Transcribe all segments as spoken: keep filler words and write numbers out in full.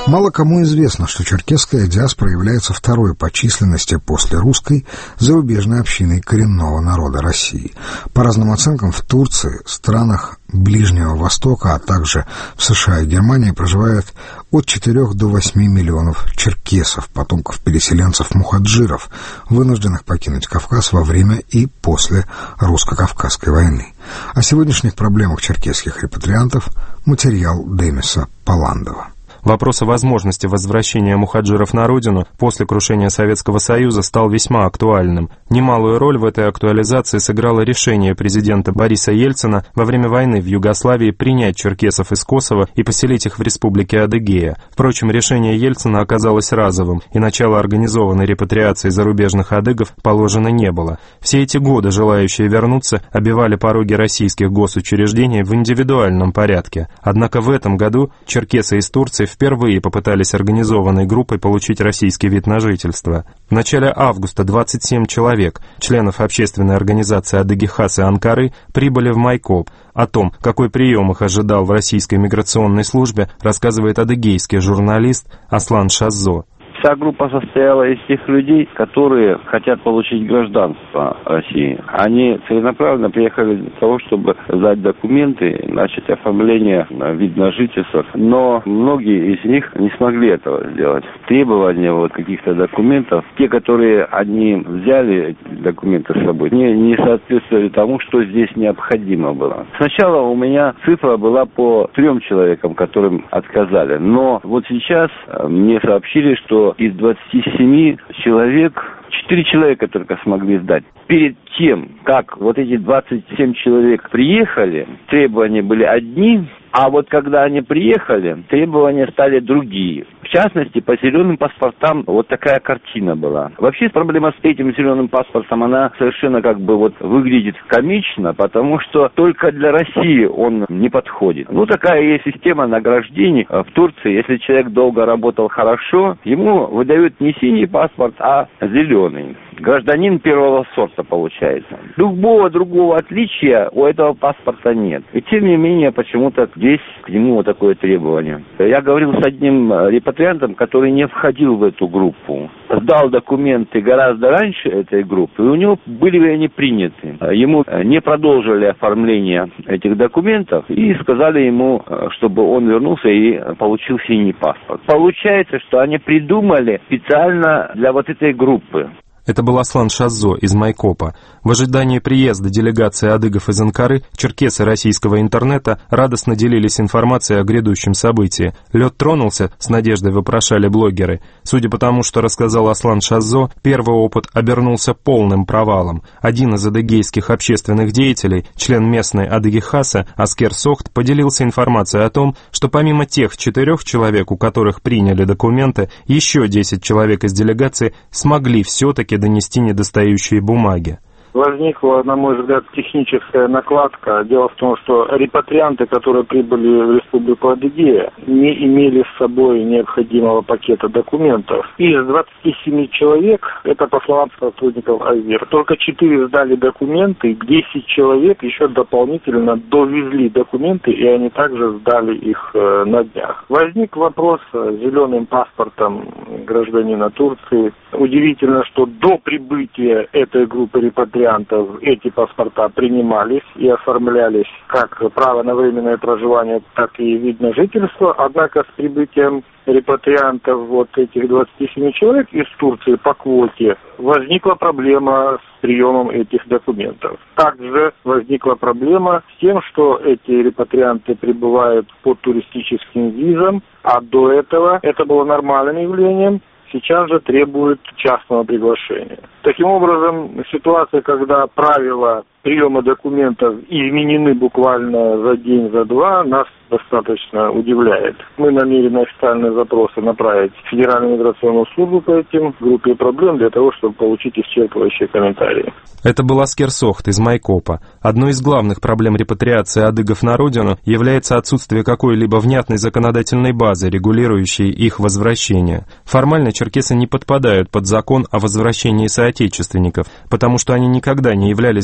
Мало кому известно, что черкесская диаспора является второй по численности после русской зарубежной общиной коренного народа России. По разным оценкам, в Турции, странах Ближнего Востока, а также в США и Германии проживает от четырёх до восьми миллионов черкесов, потомков переселенцев-мухаджиров, вынужденных покинуть Кавказ во время и после русско-кавказской войны. О сегодняшних проблемах черкесских репатриантов материал Демиса Паландова. Вопрос о возможности возвращения мухаджиров на родину после крушения Советского Союза стал весьма актуальным. Немалую роль в этой актуализации сыграло решение президента Бориса Ельцина во время войны в Югославии принять черкесов из Косово и поселить их в республике Адыгея. Впрочем, решение Ельцина оказалось разовым, и начало организованной репатриации зарубежных адыгов положено не было. Все эти годы желающие вернуться обивали пороги российских госучреждений в индивидуальном порядке. Однако в этом году черкесы из Турции впервые попытались организованной группой получить российский вид на жительство. В начале августа двадцать семь человек, членов общественной организации «Адыги Хасы» Анкары, прибыли в Майкоп. О том, какой прием их ожидал в российской миграционной службе, рассказывает адыгейский журналист Аслан Шаззо. Вся группа состояла из тех людей, которые хотят получить гражданство России. Они целенаправленно приехали для того, чтобы сдать документы, начать оформление на вид на жительство. Но многие из них не смогли этого сделать. Требования вот каких-то документов, те, которые они взяли документы с собой, не, не соответствовали тому, что здесь необходимо было. Сначала у меня цифра была по трем человекам, которым отказали. Но вот сейчас мне сообщили, что из двадцати семи человек четыре человека только смогли сдать. Перед тем, как вот эти двадцать семь человек приехали, требования были одни, а вот когда они приехали, требования стали другие. В частности, по зеленым паспортам вот такая картина была. Вообще проблема с этим зеленым паспортом, она совершенно как бы вот выглядит комично, потому что только для России он не подходит. Ну, такая есть система награждений в Турции. Если человек долго работал хорошо, ему выдают не синий паспорт, а зеленый. Гражданин первого сорта получается. Любого другого отличия у этого паспорта нет. И тем не менее, почему-то здесь к нему вот такое требование. Я говорил с одним репатриантом, который не входил в эту группу. Сдал документы гораздо раньше этой группы, и у него были они приняты. Ему не продолжили оформление этих документов и сказали ему, чтобы он вернулся и получил синий паспорт. Получается, что они придумали специально для вот этой группы. Это был Аслан Шаззо из Майкопа. В ожидании приезда делегации адыгов из Анкары черкесы российского интернета радостно делились информацией о грядущем событии. Лед тронулся, с надеждой вопрошали блогеры. Судя по тому, что рассказал Аслан Шаззо, первый опыт обернулся полным провалом. Один из адыгейских общественных деятелей, член местной Адыги Хасы, Аскер Сохт, поделился информацией о том, что помимо тех четырех человек, у которых приняли документы, еще десять человек из делегации смогли все-таки донести недостающие бумаги. Возникла, на мой взгляд, техническая накладка. Дело в том, что репатрианты, которые прибыли в Республику Адыгея, не имели с собой необходимого пакета документов. Из двадцати семи человек, это по словам сотрудников АЗИР, только четыре сдали документы, десять человек еще дополнительно довезли документы, и они также сдали их э, на днях. Возник вопрос с зеленым паспортом гражданина Турции. Удивительно, что до прибытия этой группы репатриантов эти паспорта принимались и оформлялись как право на временное проживание, так и вид на жительство. Однако с прибытием репатриантов вот этих двадцати семи человек из Турции по квоте возникла проблема с приемом этих документов. Также возникла проблема с тем, что эти репатрианты прибывают по туристическим визам, а до этого это было нормальным явлением. Сейчас же требует частного приглашения. Таким образом, ситуация, когда правила приема документов изменены буквально за день, за два, нас достаточно удивляет. Мы намерены официальные запросы направить в Федеральную миграционную службу по этим группе проблем для того, чтобы получить исчерпывающие комментарии. Это был Аскер Сохт из Майкопа. Одной из главных проблем репатриации адыгов на родину является отсутствие какой-либо внятной законодательной базы, регулирующей их возвращение. Формально черкесы не подпадают под закон о возвращении соотечественников, потому что они никогда не являлись гражданами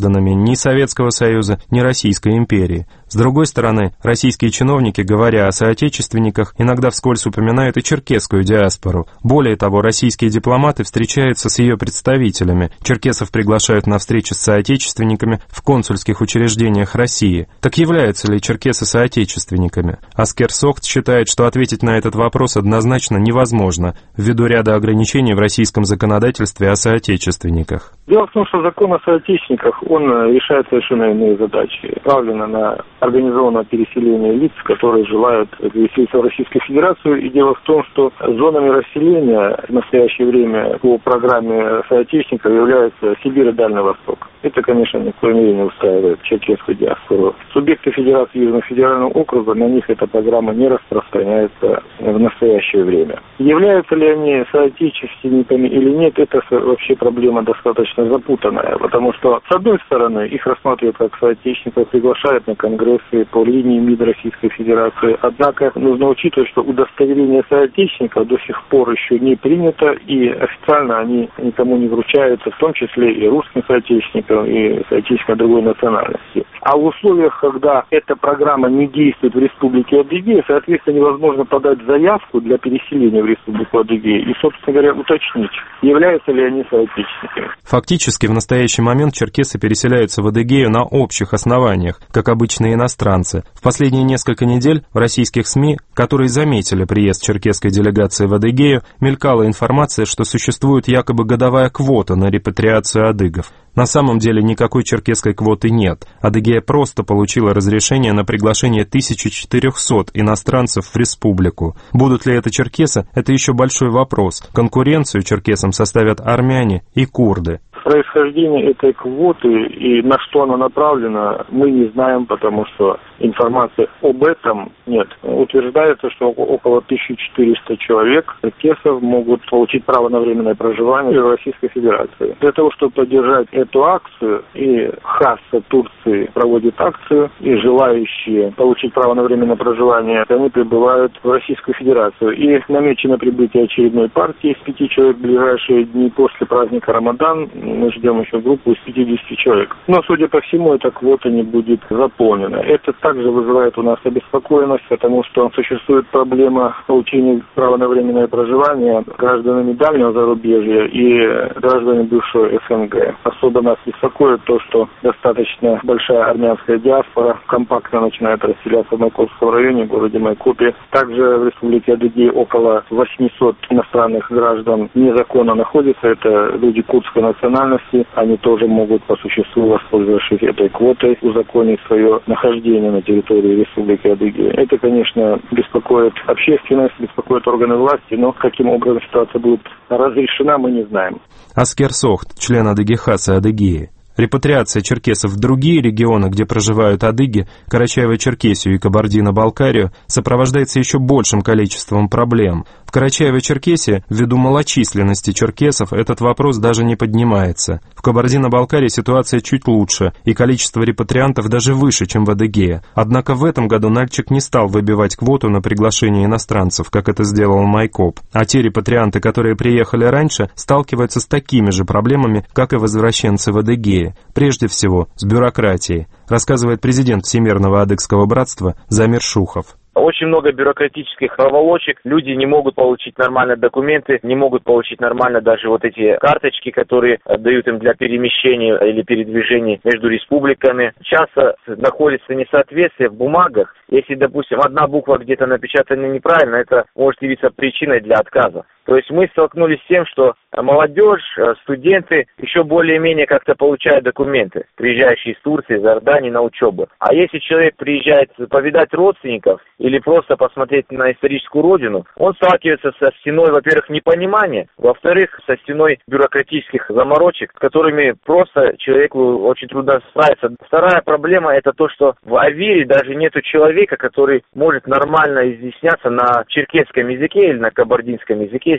гражданами ни Советского Союза, ни Российской империи. С другой стороны, российские чиновники, говоря о соотечественниках, иногда вскользь упоминают и черкесскую диаспору. Более того, российские дипломаты встречаются с ее представителями. Черкесов приглашают на встречи с соотечественниками в консульских учреждениях России. Так являются ли черкесы соотечественниками? Аскер Сохт считает, что ответить на этот вопрос однозначно невозможно, ввиду ряда ограничений в российском законодательстве о соотечественниках. Дело в том, что закон о соотечественниках, он решает совершенно иные задачи, направлено на организованное переселение лиц, которые желают переселиться в Российскую Федерацию. И дело в том, что зонами расселения в настоящее время по программе соотечественников являются Сибирь и Дальний Восток. Это, конечно, ни в коей мере не устраивает черкесскую диаспору. Субъекты Федерации Южного федерального округа, на них эта программа не распространяется в настоящее время. Являются ли они соотечественниками или нет, это вообще проблема достаточно запутанная, потому что, с одной стороны, их рассматривают как соотечественников, приглашают на конгрессы по линии МИД Российской Федерации. Однако нужно учитывать, что удостоверение соотечественников до сих пор еще не принято, и официально они никому не вручаются, в том числе и русским соотечественникам, и соотечественникам другой национальности. А в условиях, когда эта программа не действует в Республике Адыгея, соответственно, невозможно подать заявку для переселения в Республику Адыгея и, собственно говоря, уточнить, являются ли они соотечественниками. Фактически, в настоящий момент черкесы переселяются в Адыгею на общих основаниях, как обычные иностранцы. В последние несколько недель в российских СМИ, которые заметили приезд черкесской делегации в Адыгею, мелькала информация, что существует якобы годовая квота на репатриацию адыгов. На самом деле никакой черкесской квоты нет. Адыгея просто получила разрешение на приглашение тысячи четырехсот иностранцев в республику. Будут ли это черкесы, это еще большой вопрос. Конкуренцию черкесам составят армяне и курды. Происхождение этой квоты и на что она направлена, мы не знаем, потому что информации об этом нет. Утверждается, что около тысячи четырёхсот человек, черкесов, могут получить право на временное проживание в Российской Федерации. Для того, чтобы поддержать эту акцию, и ХАСС Турции проводит акцию, и желающие получить право на временное проживание, они прибывают в Российскую Федерацию. И намечено прибытие очередной партии из пяти человек в ближайшие дни после праздника Рамадан. Мы ждем еще группу из пятидесяти человек. Но, судя по всему, эта квота не будет заполнена. Это также вызывает у нас обеспокоенность, потому что существует проблема получения права на временное проживание гражданами дальнего зарубежья и гражданами бывшего СНГ. Особо нас беспокоит то, что достаточно большая армянская диаспора компактно начинает расселяться в Майкопском районе, в городе Майкопе. Также в Республике Адыгея около восьмисот иностранных граждан незаконно находятся. Это люди курдской национальности. Они тоже могут по существу, воспользовавшись этой квотой, узаконить свое нахождение на территории Республики Адыгея. Это, конечно, беспокоит общественность, беспокоит органы власти, но каким образом ситуация будет разрешена, мы не знаем. Аскер Сохт, член Адыгехаса Адыгеи. Репатриация черкесов в другие регионы, где проживают адыги, Карачаево-Черкесию и Кабардино-Балкарию, сопровождается еще большим количеством проблем. В Карачаево-Черкесии, ввиду малочисленности черкесов, этот вопрос даже не поднимается. В Кабардино-Балкарии ситуация чуть лучше, и количество репатриантов даже выше, чем в Адыгее. Однако в этом году Нальчик не стал выбивать квоту на приглашение иностранцев, как это сделал Майкоп. А те репатрианты, которые приехали раньше, сталкиваются с такими же проблемами, как и возвращенцы в Адыгее. Прежде всего, с бюрократией, рассказывает президент Всемирного адыгского братства Замир Шухов. Очень много бюрократических проволочек, люди не могут получить нормально документы, не могут получить нормально даже вот эти карточки, которые дают им для перемещения или передвижения между республиками. Часто находится несоответствие в бумагах. Если, допустим, одна буква где-то напечатана неправильно, это может явиться причиной для отказа. То есть мы столкнулись с тем, что молодежь, студенты еще более-менее как-то получают документы, приезжающие из Турции, из Иордании на учебу. А если человек приезжает повидать родственников или просто посмотреть на историческую родину, он сталкивается со стеной, во-первых, непонимания, во-вторых, со стеной бюрократических заморочек, с которыми просто человеку очень трудно справиться. Вторая проблема – это то, что в Авире даже нету человека, который может нормально изъясняться на черкесском языке или на кабардинском языке,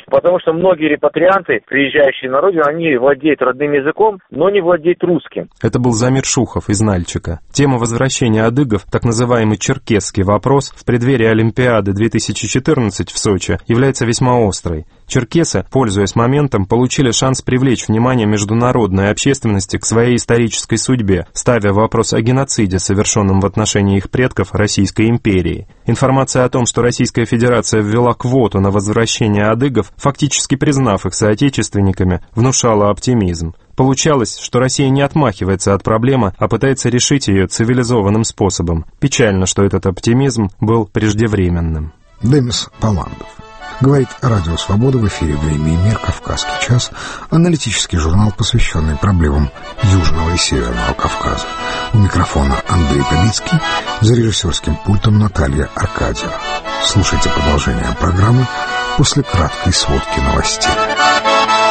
есть, потому что многие репатрианты, приезжающие на родину, они владеют родным языком, но не владеют русским. Это был Замир Шухов из Нальчика. Тема возвращения адыгов, так называемый черкесский вопрос, в преддверии Олимпиады две тысячи четырнадцать в Сочи является весьма острой. Черкесы, пользуясь моментом, получили шанс привлечь внимание международной общественности к своей исторической судьбе, ставя вопрос о геноциде, совершенном в отношении их предков Российской империи. Информация о том, что Российская Федерация ввела квоту на возвращение адыгов, фактически признав их соотечественниками, внушала оптимизм. Получалось, что Россия не отмахивается от проблемы, а пытается решить ее цивилизованным способом. Печально, что этот оптимизм был преждевременным. Демис Паландов. Говорит Радио Свобода, в эфире «Время и мир», «Кавказский час», аналитический журнал, посвященный проблемам Южного и Северного Кавказа. У микрофона Андрей Белицкий, за режиссерским пультом Наталья Аркадьева. Слушайте продолжение программы после краткой сводки новостей.